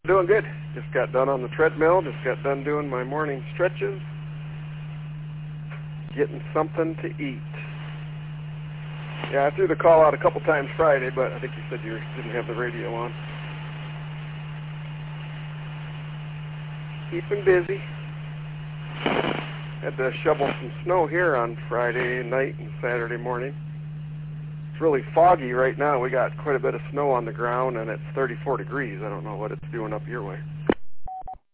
Doing good. Just got done on the treadmill. Just got done doing my morning stretches. Getting something to eat. Yeah, I threw the call out a couple times Friday, but I think you said you didn't have the radio on. Keeping busy. Had to shovel some snow here on Friday night and Saturday morning. It's really foggy right now. We got quite a bit of snow on the ground, and it's 34 degrees. I don't know what it's doing up your way.